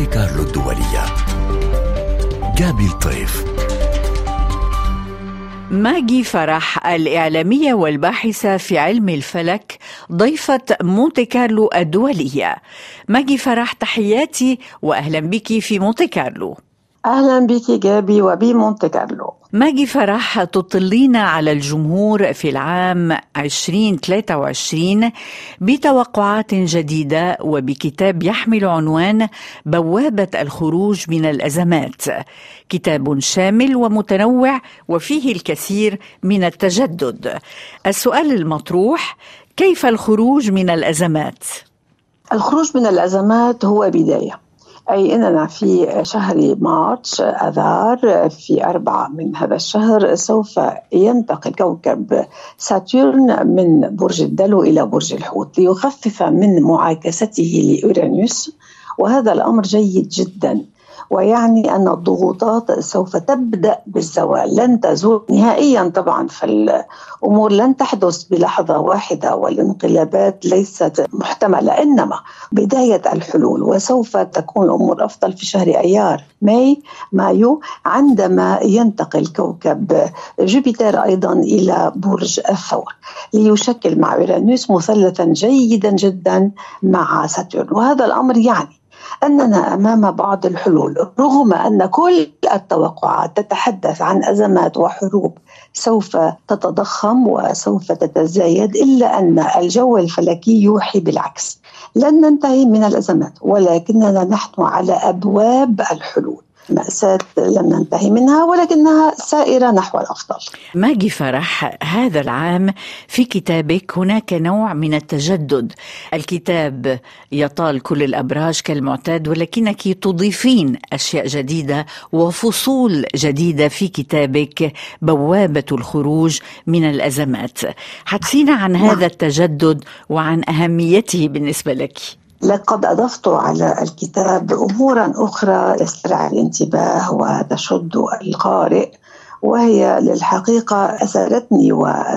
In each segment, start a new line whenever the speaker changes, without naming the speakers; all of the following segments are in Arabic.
مونتي كارلو الدولية. جابي الطيف.
ماجي فرح الإعلامية والباحثة في علم الفلك ضيفة مونتي كارلو الدولية. ماجي فرح، تحياتي وأهلا بك في مونتي كارلو.
أهلا بك جابي وبمونتي كارلو.
ماجي فرح، تطلين على الجمهور في العام 2023 بتوقعات جديدة وبكتاب يحمل عنوان بوابة الخروج من الأزمات، كتاب شامل ومتنوع وفيه الكثير من التجدد. السؤال المطروح: كيف الخروج من الأزمات؟
الخروج من الأزمات هو بداية، أي أننا في شهر مارس آذار في 4 من هذا الشهر سوف ينتقل كوكب ساتورن من برج الدلو إلى برج الحوت ليخفف من معاكسته لأورانوس، وهذا الأمر جيد جدا، ويعني أن الضغوطات سوف تبدأ بالزوال، لن تزول نهائيا. طبعا فالأمور لن تحدث بلحظة واحدة والانقلابات ليست محتملة، إنما بداية الحلول، وسوف تكون الأمور أفضل في شهر أيار مايو عندما ينتقل كوكب جوبيتر أيضا إلى برج الثور ليشكل مع أورانوس مثلثا جيدا جدا مع ساتورن. وهذا الأمر يعني أننا أمام بعض الحلول، رغم أن كل التوقعات تتحدث عن أزمات وحروب سوف تتضخم وسوف تتزايد، إلا أن الجو الفلكي يوحي بالعكس. لن ننتهي من الأزمات ولكننا نحن على أبواب الحلول. مأساة لم ننتهي منها ولكنها سائرة نحو الأفضل.
ماجي فرح، هذا العام في كتابك هناك نوع من التجدد. الكتاب يطال كل الأبراج كالمعتاد، ولكنك تضيفين أشياء جديدة وفصول جديدة في كتابك بوابة الخروج من الأزمات. حدثينا عن هذا التجدد وعن أهميته بالنسبة لك.
لقد أضفت على الكتاب أمورا أخرى تسترعي الانتباه وتشد القارئ، وهي للحقيقة أثارتني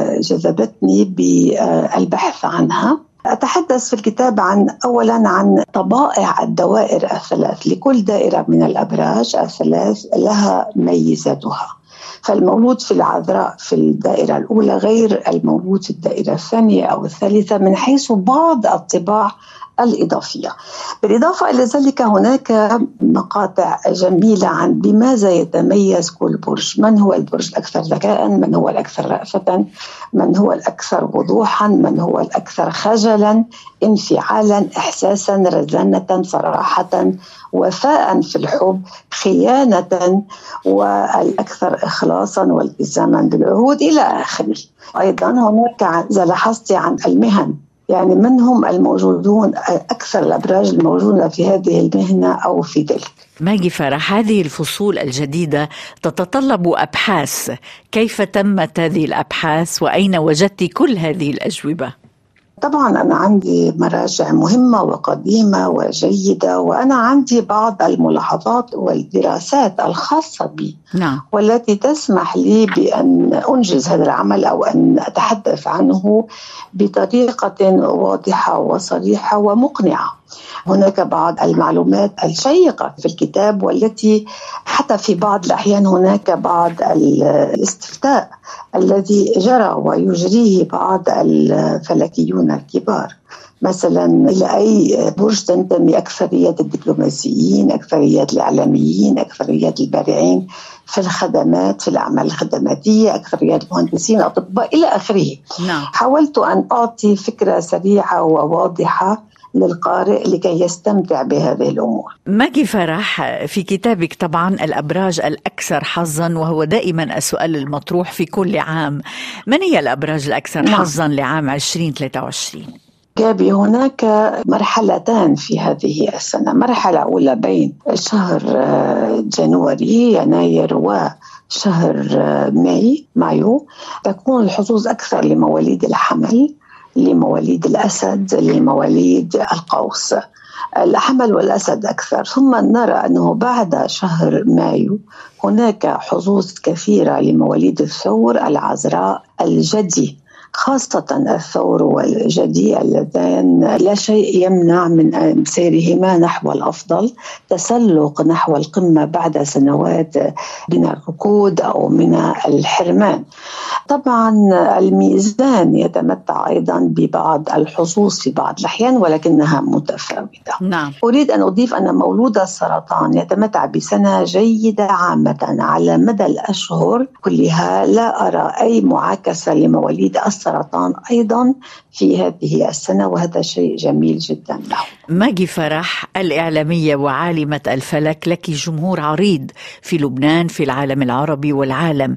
وجذبتني بالبحث عنها. أتحدث في الكتاب أولا عن طبائع الدوائر الثلاث. لكل دائرة من الأبراج الثلاث لها ميزاتها، فالمولود في العذراء في الدائرة الأولى غير المولود في الدائرة الثانية أو الثالثة من حيث بعض الطباع الإضافية. بالإضافة إلى ذلك هناك مقاطع جميلة عن بماذا يتميز كل برج، من هو البرج الأكثر ذكاء، من هو الأكثر رأفة، من هو الأكثر وضوحا، من هو الأكثر خجلا، انفعالا، إحساسا، رزانة، صراحة، وفاء في الحب، خيانة، والأكثر إخلاصا والتزاما بالعهود إلى آخره. أيضا هناك إذا لاحظت عن المهن، يعني من هم الموجودون أكثر الأبراج الموجودة في هذه المهنة أو في تلك.
ماجي فرح، هذه الفصول الجديدة تتطلب أبحاث، كيف تمت هذه الأبحاث وأين وجدت كل هذه الأجوبة؟
طبعا أنا عندي مراجع مهمة وقديمة وجيدة، وأنا عندي بعض الملاحظات والدراسات الخاصة بي والتي تسمح لي بأن أنجز هذا العمل أو أن أتحدث عنه بطريقة واضحة وصريحة ومقنعة. هناك بعض المعلومات الشيقة في الكتاب، والتي حتى في بعض الأحيان هناك بعض الاستفتاء الذي جرى ويجريه بعض الفلكيون الكبار. مثلا إلى أي برج تنتمي أكثرية الدبلوماسيين، أكثرية الإعلاميين، أكثرية البارعين في الخدمات، في الأعمال الخدماتية، أكثرية المهندسين، أطباء إلى آخره. حاولت أن أعطي فكرة سريعة وواضحة للقارئ لكي يستمتع بهذه الأمور.
ماجي فرح، في كتابك طبعا الأبراج الأكثر حظا، وهو دائما السؤال المطروح في كل عام، من هي الأبراج الأكثر حظا لعام 2023؟
جابي، هناك مرحلتان في هذه السنة. مرحلة أولى بين شهر جانوري يناير وشهر مايو تكون الحظوظ أكثر لمواليد الحمل، لمواليد الأسد، لمواليد القوس. الحمل والأسد أكثر. ثم نرى أنه بعد شهر مايو هناك حظوظ كثيرة لمواليد الثور، العذراء، الجدي، خاصة الثور والجدي اللذان لا شيء يمنع من سيرهما نحو الأفضل، تسلق نحو القمة بعد سنوات من الركود أو من الحرمان. طبعا الميزان يتمتع أيضا ببعض الحظوظ في بعض الأحيان ولكنها متفاوتة.
نعم.
أريد أن أضيف أن مولود السرطان يتمتع بسنة جيدة عامة على مدى الأشهر كلها. لا أرى أي معاكسة لمواليد السرطان أيضا في هذه السنة، وهذا شيء جميل جدا له.
ماجي فرح، الإعلامية وعالمة الفلك، لك جمهور عريض في لبنان، في العالم العربي والعالم.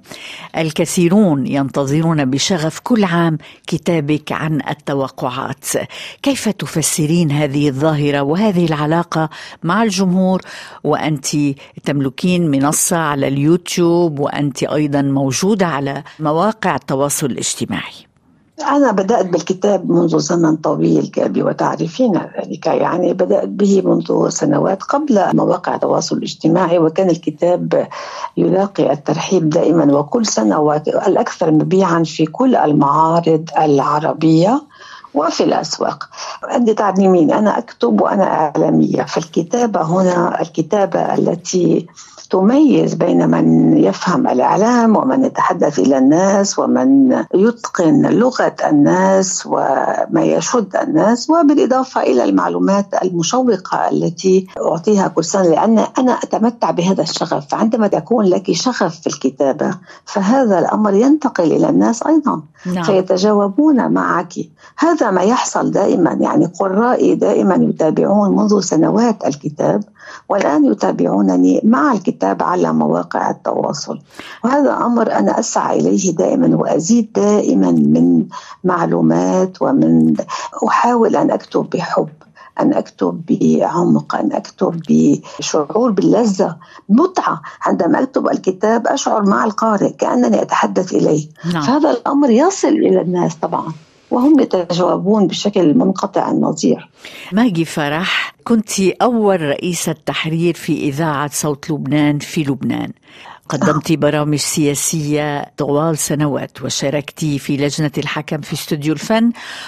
الكثيرون ينتظرون بشغف كل عام كتابك عن التوقعات. كيف تفسرين هذه الظاهرة وهذه العلاقة مع الجمهور، وأنت تملكين منصة على اليوتيوب وأنت أيضا موجودة على مواقع التواصل الاجتماعي؟
أنا بدأت بالكتاب منذ زمن طويل جابي، وتعرفين ذلك، يعني بدأت به منذ سنوات قبل مواقع التواصل الاجتماعي، وكان الكتاب يلاقي الترحيب دائما وكل سنة، والأكثر مبيعا في كل المعارض العربية وفي الأسواق. أنت تعلمين أنا أكتب وأنا إعلامية، فالكتابة هنا الكتابة التي تميز بين من يفهم الإعلام ومن يتحدث إلى الناس ومن يتقن لغة الناس وما يشد الناس، وبالإضافة إلى المعلومات المشوقة التي أعطيها كل سنة، لأن أنا أتمتع بهذا الشغف. فعندما يكون لك شغف في الكتابة فهذا الأمر ينتقل إلى الناس أيضا.
نعم.
فيتجاوبون معك. هذا ما يحصل دائما، يعني قرائي دائما يتابعون منذ سنوات الكتاب، والآن يتابعونني مع الكتاب على مواقع التواصل، وهذا أمر أنا أسعى إليه دائما، وأزيد دائما من معلومات، ومن أحاول أن أكتب بحب، أن أكتب بعمق، أن أكتب بشعور باللذة، متعة. عندما أكتب الكتاب أشعر مع القارئ كأنني أتحدث إليه.
نعم.
فهذا الأمر يصل إلى الناس طبعا، وهم يتجاوبون بشكل منقطع النظير.
ماجي فرح، كنت أول رئيسة تحرير في إذاعة صوت لبنان في لبنان. قدمت برامج سياسية طوال سنوات، وشاركت في لجنة الحكم في استوديو الفن،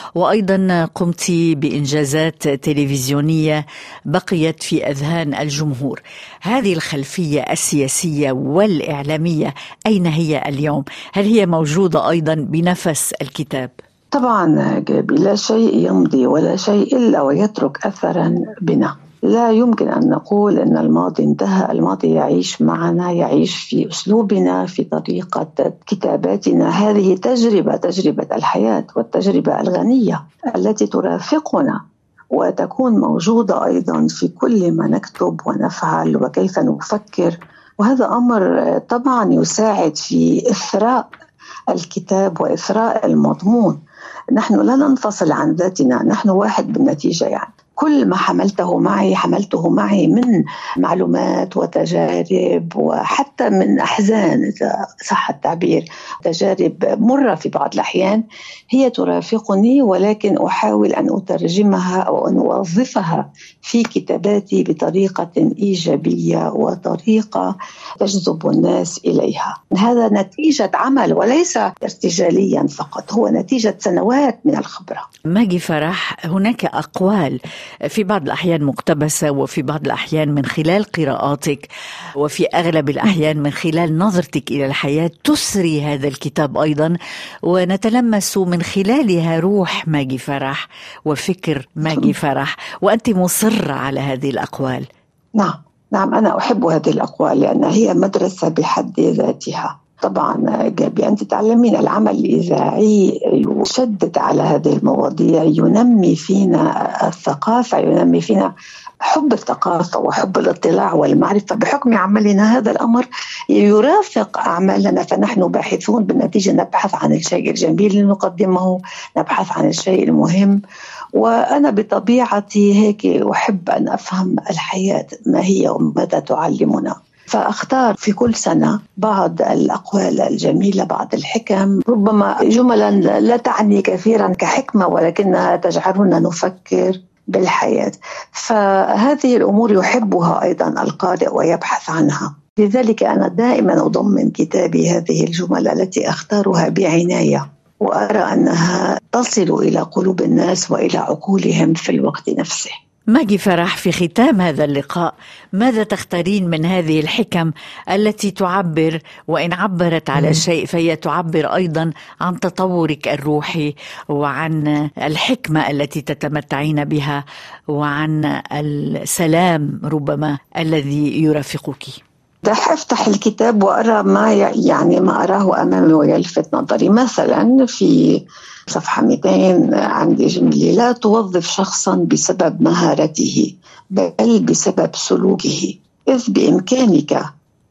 وأيضا قمت بإنجازات تلفزيونية بقيت في أذهان الجمهور. هذه الخلفية السياسية والإعلامية أين هي اليوم؟ هل هي موجودة أيضا بنفس الكتاب؟
طبعا جابي، لا شيء يمضي ولا شيء إلا ويترك أثرا بنا. لا يمكن أن نقول أن الماضي انتهى. الماضي يعيش معنا، يعيش في أسلوبنا، في طريقة كتاباتنا. هذه تجربة الحياة والتجربة الغنية التي ترافقنا وتكون موجودة أيضا في كل ما نكتب ونفعل وكيف نفكر. وهذا أمر طبعا يساعد في إثراء الكتاب وإثراء المضمون. نحن لا ننفصل عن ذاتنا، نحن واحد بالنتيجة. يعني كل ما حملته معي من معلومات وتجارب، وحتى من أحزان إذا صح التعبير، تجارب مرة في بعض الأحيان، هي ترافقني، ولكن أحاول أن أترجمها أو أن أوظفها في كتاباتي بطريقة إيجابية وطريقة تجذب الناس إليها. هذا نتيجة عمل وليس ارتجاليا فقط، هو نتيجة سنوات من الخبرة.
ماجي فرح، هناك أقوال في بعض الأحيان مقتبسة، وفي بعض الأحيان من خلال قراءاتك، وفي أغلب الأحيان من خلال نظرتك إلى الحياة، تسري هذا الكتاب أيضا، ونتلمس من خلالها روح ماجي فرح وفكر ماجي فرح، وأنت مصرة على هذه الأقوال.
نعم، أنا أحب هذه الأقوال لأنها هي مدرسة بحد ذاتها. طبعا جابي، أنت تعلمين العمل الإذاعي يشدد على هذه المواضيع، ينمي فينا الثقافة، ينمي فينا حب الثقافة وحب الاطلاع والمعرفة. بحكم عملنا هذا الأمر يرافق أعمالنا، فنحن باحثون، بالنتيجة نبحث عن الشيء الجميل اللي نقدمه، نبحث عن الشيء المهم. وأنا بطبيعتي هيك أحب أن أفهم الحياة ما هي وماذا تعلمنا، فأختار في كل سنة بعض الأقوال الجميلة، بعض الحكم، ربما جملا لا تعني كثيرا كحكمة ولكنها تجعلنا نفكر بالحياة. فهذه الأمور يحبها أيضا القارئ ويبحث عنها. لذلك أنا دائما أضمن كتابي هذه الجمل التي أختارها بعناية، وأرى أنها تصل إلى قلوب الناس وإلى عقولهم في الوقت نفسه.
ماجي فرح، في ختام هذا اللقاء ماذا تختارين من هذه الحكم التي تعبر، وإن عبرت على شيء فهي تعبر أيضا عن تطورك الروحي وعن الحكمة التي تتمتعين بها وعن السلام ربما الذي يرافقك؟
رح أفتح الكتاب وأرى ما أراه أمامي ويلفت نظري. مثلا في صفحة 200 عندي جملة: لا توظف شخصا بسبب مهارته بل بسبب سلوكه، إذ بإمكانك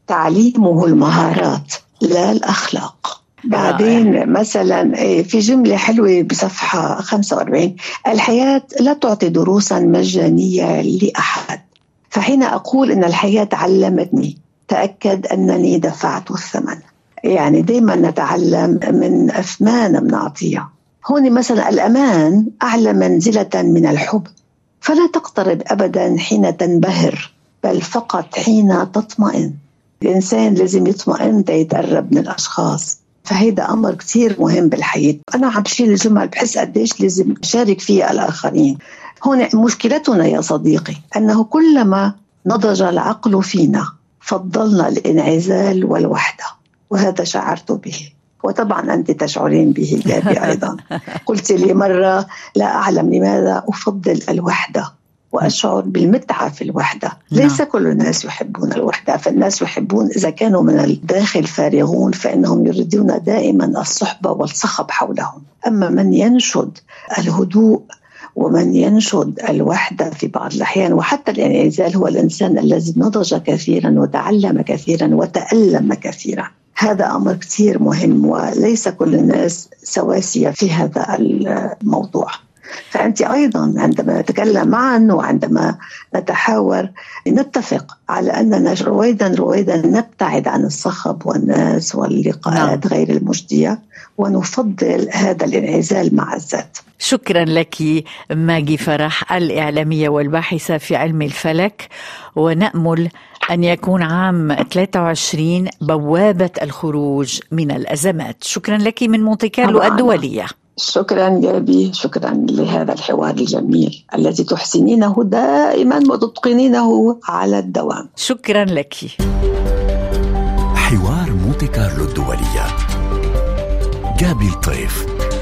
تعليمه المهارات لا الأخلاق. بعدين مثلا في جملة حلوة بصفحة 45: الحياة لا تعطي دروسا مجانية لأحد، فحين أقول إن الحياة علمتني تأكد أنني دفعت الثمن. يعني دايما نتعلم من أثمان بنعطيها. هون مثلا الأمان أعلى منزلة من الحب، فلا تقترب أبدا حين تنبهر بل فقط حين تطمئن. الإنسان لازم يطمئن يتقرب من الأشخاص، فهيدا أمر كتير مهم بالحياة. أنا عم بشيل الجمل بحس قديش لازم أشارك فيها الآخرين. هون مشكلتنا يا صديقي أنه كلما نضج العقل فينا فضلنا الانعزال والوحدة، وهذا شعرت به، وطبعا أنت تشعرين به جابي أيضا. قلت لي مرة: لا أعلم لماذا أفضل الوحدة وأشعر بالمتعة في الوحدة. ليس كل الناس يحبون الوحدة، فالناس يحبون إذا كانوا من الداخل فارغون فإنهم يريدون دائما الصحبة والصخب حولهم. أما من ينشد الهدوء ومن ينشد الوحدة في بعض الأحيان وحتى الانعزال هو الإنسان الذي نضج كثيرا وتعلم كثيرا وتألم كثيرا. هذا أمر كثير مهم، وليس كل الناس سواسية في هذا الموضوع. فأنت أيضا عندما نتكلم معا وعندما نتحاور نتفق على أننا رويدا نبتعد عن الصخب والناس واللقاءات غير المجدية ونفضل هذا الانعزال مع الذات.
شكرا لك ماجي فرح، الإعلامية والباحثة في علم الفلك، ونأمل أن يكون عام 23 بوابة الخروج من الأزمات. شكرا لك من مونتي كارلو الدولية.
شكرا جابي، شكرا لهذا الحوار الجميل الذي تحسنينه دائما وتتقنينه على الدوام.
شكرا لك.
حوار مونتي كارلو الدولية، جابي الطيف.